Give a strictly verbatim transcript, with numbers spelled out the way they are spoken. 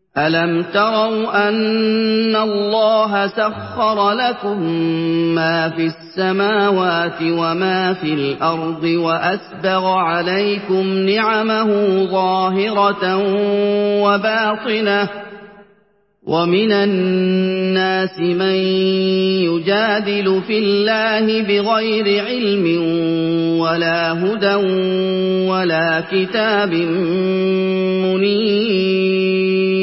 أَلَمْ تَرَوْا أَنَّ اللَّهَ سَخَّرَ لَكُم مَّا فِي السَّمَاوَاتِ وَمَا فِي الْأَرْضِ وَأَسْبَغَ عَلَيْكُمْ نِعَمَهُ ظَاهِرَةً وَبَاطِنَةً ۗ وَمِنَ النَّاسِ مَن يُجَادِلُ فِي اللَّهِ بِغَيْرِ عِلْمٍ وَلَا هُدًى وَلَا كِتَابٍ مُّنِيرٍ